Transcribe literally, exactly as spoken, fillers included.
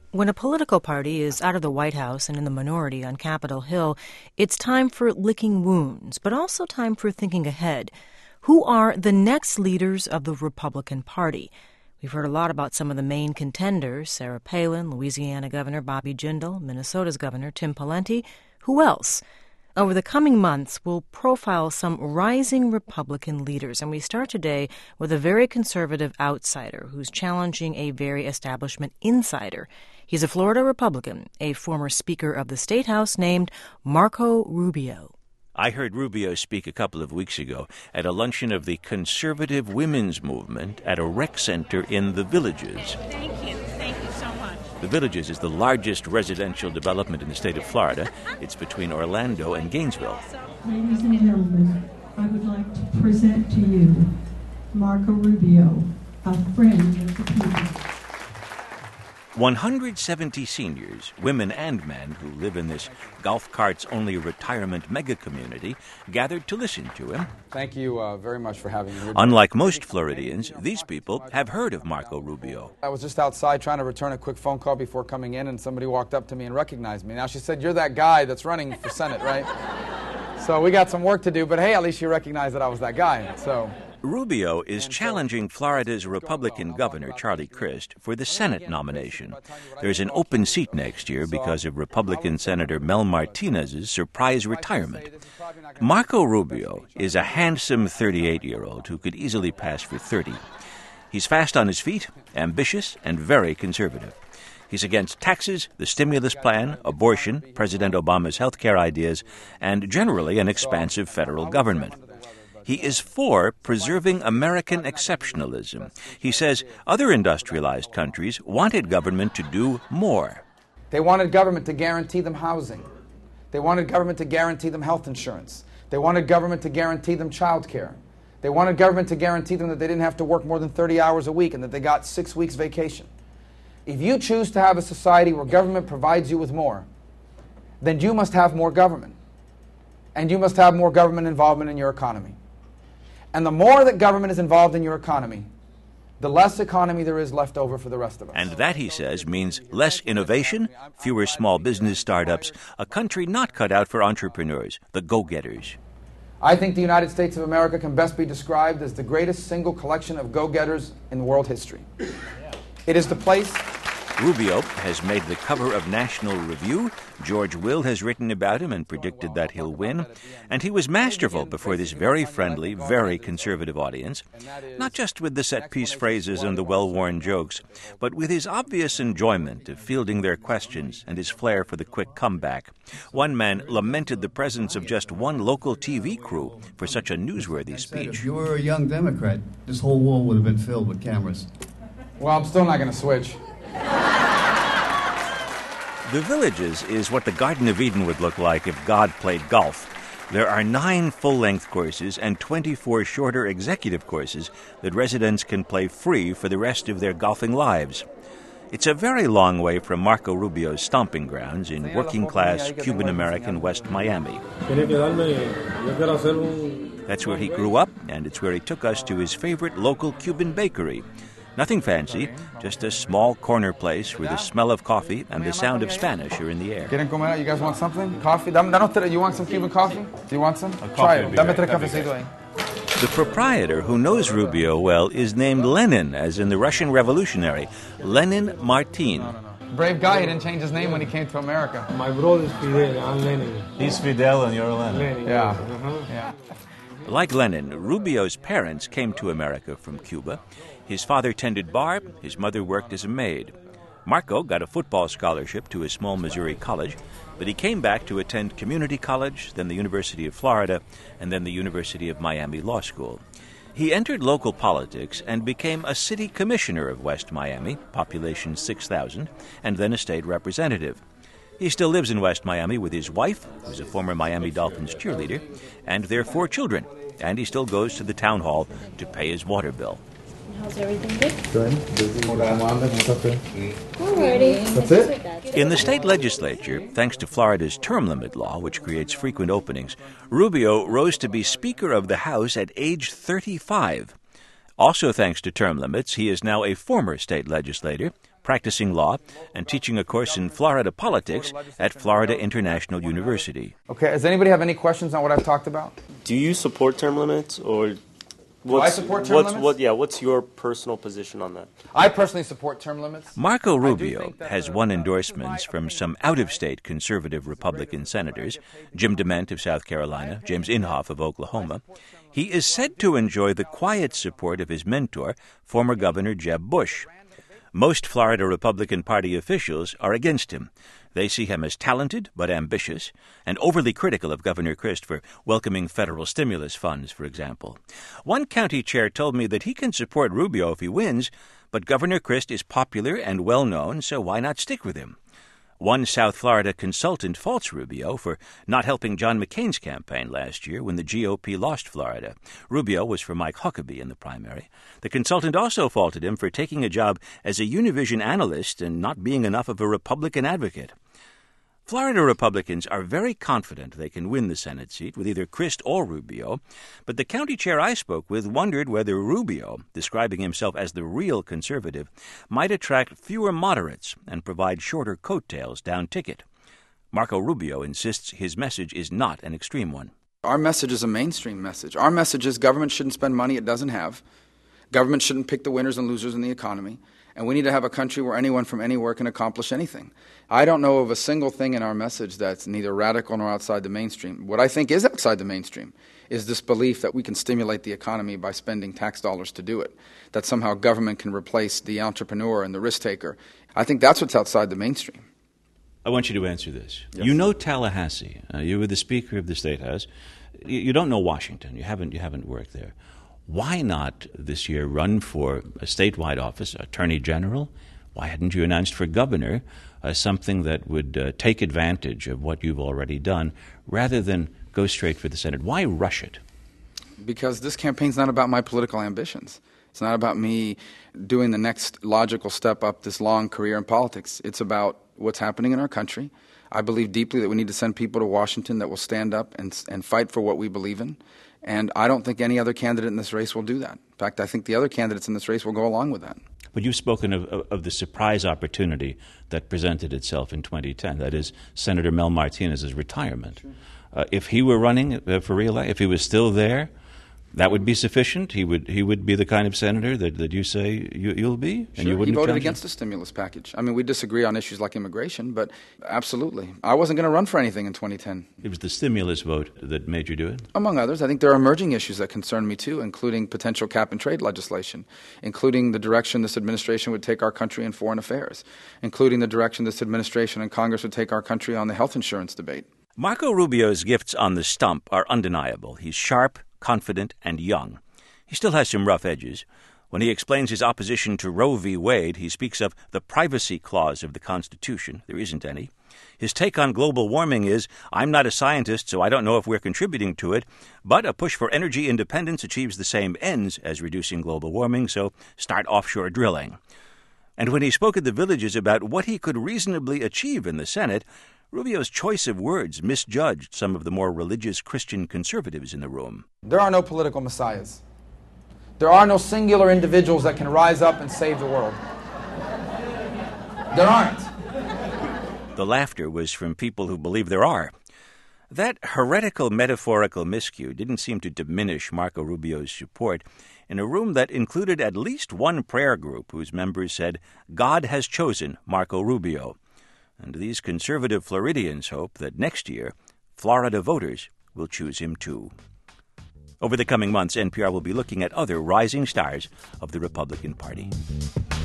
When a political party is out of the White House and in the minority on Capitol Hill, it's time for licking wounds, but also time for thinking ahead. Who are the next leaders of the Republican Party? We've heard a lot about some of the main contenders: Sarah Palin, Louisiana Governor Bobby Jindal, Minnesota's Governor Tim Pawlenty. Who else? Over the coming months, we'll profile some rising Republican leaders, and we start today with a very conservative outsider who's challenging a very establishment insider. He's a Florida Republican, a former Speaker of the State House named Marco Rubio. I heard Rubio speak a couple of weeks ago at a luncheon of the conservative women's movement at a rec center in The Villages. Thank you. Thank you so much. The Villages is the largest residential development in the state of Florida. It's between Orlando and Gainesville. Ladies and gentlemen, I would like to present to you Marco Rubio, a friend of the people. one hundred seventy seniors, women and men, who live in this golf carts-only retirement mega-community, gathered to listen to him. Thank you uh, very much for having me here. Unlike most Floridians, these people have heard of Marco Rubio. I was just outside trying to return a quick phone call before coming in, and somebody walked up to me and recognized me. Now, she said, "You're that guy that's running for Senate, right?" So we got some work to do, but hey, at least you recognize that I was that guy. So Rubio is challenging Florida's Republican Governor, Charlie Crist, for the Senate nomination. There's an open seat next year because of Republican Senator Mel Martinez's surprise retirement. Marco Rubio is a handsome thirty-eight-year-old who could easily pass for thirty. He's fast on his feet, ambitious, and very conservative. He's against taxes, the stimulus plan, abortion, President Obama's health care ideas, and generally an expansive federal government. He is for preserving American exceptionalism. He says other industrialized countries wanted government to do more. they wanted government to guarantee them housing. They wanted government to guarantee them health insurance. They wanted government to guarantee them child care. They wanted government to guarantee them that they didn't have to work more than thirty hours a week and that they got six weeks vacation. If you choose to have a society where government provides you with more, then you must have more government. And you must have more government involvement in your economy. And the more that government is involved in your economy, the less economy there is left over for the rest of us. And that, he says, means less innovation, fewer small business startups, a country not cut out for entrepreneurs, the go-getters. I think the United States of America can best be described as the greatest single collection of go-getters in world history. It is the place... Rubio has made the cover of National Review. George Will has written about him and predicted that he'll win. And he was masterful before this very friendly, very conservative audience, not just with the set-piece phrases and the well-worn jokes, but with his obvious enjoyment of fielding their questions and his flair for the quick comeback. One man lamented the presence of just one local T V crew for such a newsworthy speech. If you were a young Democrat, this whole wall would have been filled with cameras. Well, I'm still not going to switch. The Villages is what the Garden of Eden would look like if God played golf. There are nine full-length courses and twenty-four shorter executive courses that residents can play free for the rest of their golfing lives. It's a very long way from Marco Rubio's stomping grounds in working-class Cuban-American West Miami. That's where he grew up, and it's where he took us to his favorite local Cuban bakery. Nothing fancy, just a small corner place where the smell of coffee and the sound of Spanish are in the air. You guys want something? Coffee? You want some Cuban coffee? Do you want some? Try it. The proprietor, who knows Rubio well, is named Lenin, as in the Russian revolutionary, Lenin Martin. Brave guy, he didn't change his name when he came to America. My brother is Fidel, I'm Lenin. He's Fidel and you're Lenin. Lenin. Yeah. Uh-huh. Yeah. Like Lenin, Rubio's parents came to America from Cuba. His father tended bar, his mother worked as a maid. Marco got a football scholarship to a small Missouri college, but he came back to attend community college, then the University of Florida, and then the University of Miami Law School. He entered local politics and became a city commissioner of West Miami, population six thousand, and then a state representative. He still lives in West Miami with his wife, who's a former Miami Dolphins cheerleader, and their four children, and he still goes to the town hall to pay his water bill. How's everything good? Good. Alrighty. That's it? In the state legislature, thanks to Florida's term limit law, which creates frequent openings, Rubio rose to be Speaker of the House at age thirty-five. Also thanks to term limits, he is now a former state legislator, practicing law, and teaching a course in Florida politics at Florida International University. Okay, does anybody have any questions on what I've talked about? Do you support term limits, or Do I support term what's, limits? What, yeah, what's your personal position on that? I personally support term limits. Marco Rubio has won endorsements from some out-of-state conservative Republican senators, Jim DeMint of South Carolina, James Inhofe of Oklahoma. He is said to enjoy the quiet support of his mentor, former Governor Jeb Bush. Most Florida Republican Party officials are against him. They see him as talented but ambitious and overly critical of Governor Crist for welcoming federal stimulus funds, for example. One county chair told me that he can support Rubio if he wins, but Governor Crist is popular and well-known, so why not stick with him? One South Florida consultant faults Rubio for not helping John McCain's campaign last year when the G O P lost Florida. Rubio was for Mike Huckabee in the primary. The consultant also faulted him for taking a job as a Univision analyst and not being enough of a Republican advocate. Florida Republicans are very confident they can win the Senate seat with either Crist or Rubio, but the county chair I spoke with wondered whether Rubio, describing himself as the real conservative, might attract fewer moderates and provide shorter coattails down ticket. Marco Rubio insists his message is not an extreme one. Our message is a mainstream message. Our message is government shouldn't spend money it doesn't have. Government shouldn't pick the winners and losers in the economy. And we need to have a country where anyone from anywhere can accomplish anything. I don't know of a single thing in our message that's neither radical nor outside the mainstream. What I think is outside the mainstream is this belief that we can stimulate the economy by spending tax dollars to do it, that somehow government can replace the entrepreneur and the risk taker. I think that's what's outside the mainstream. I want you to answer this. Yes. You know Tallahassee. Uh, you were the Speaker of the State House. You, you don't know Washington. You haven't, you haven't worked there. Why not this year run for a statewide office, Attorney General? Why hadn't you announced for governor uh, something that would uh, take advantage of what you've already done rather than go straight for the Senate? Why rush it? Because this campaign's not about my political ambitions. It's not about me doing the next logical step up this long career in politics. It's about what's happening in our country. I believe deeply that we need to send people to Washington that will stand up and, and fight for what we believe in. And I don't think any other candidate in this race will do that. In fact, I think the other candidates in this race will go along with that. But you've spoken of, of, of the surprise opportunity that presented itself in twenty ten, that is Senator Mel Martinez's retirement. Sure. Uh, if he were running uh, for re-election, if he was still there, that would be sufficient? He would he would be the kind of senator that, that you say you, you'll be? Sure, and you he voted against the stimulus package. I mean, we disagree on issues like immigration, but absolutely. I wasn't going to run for anything in twenty ten. It was the stimulus vote that made you do it? Among others. I think there are emerging issues that concern me, too, including potential cap-and-trade legislation, including the direction this administration would take our country in foreign affairs, including the direction this administration and Congress would take our country on the health insurance debate. Marco Rubio's gifts on the stump are undeniable. He's sharp, confident, and young. He still has some rough edges. When he explains his opposition to Roe v. Wade, he speaks of the privacy clause of the Constitution. There isn't any. His take on global warming is, I'm not a scientist, so I don't know if we're contributing to it, but a push for energy independence achieves the same ends as reducing global warming, so start offshore drilling. And when he spoke at the Villages about what he could reasonably achieve in the Senate, Rubio's choice of words misjudged some of the more religious Christian conservatives in the room. There are no political messiahs. There are no singular individuals that can rise up and save the world. There aren't. The laughter was from people who believe there are. That heretical metaphorical miscue didn't seem to diminish Marco Rubio's support in a room that included at least one prayer group whose members said, God has chosen Marco Rubio. And these conservative Floridians hope that next year, Florida voters will choose him too. Over the coming months, N P R will be looking at other rising stars of the Republican Party.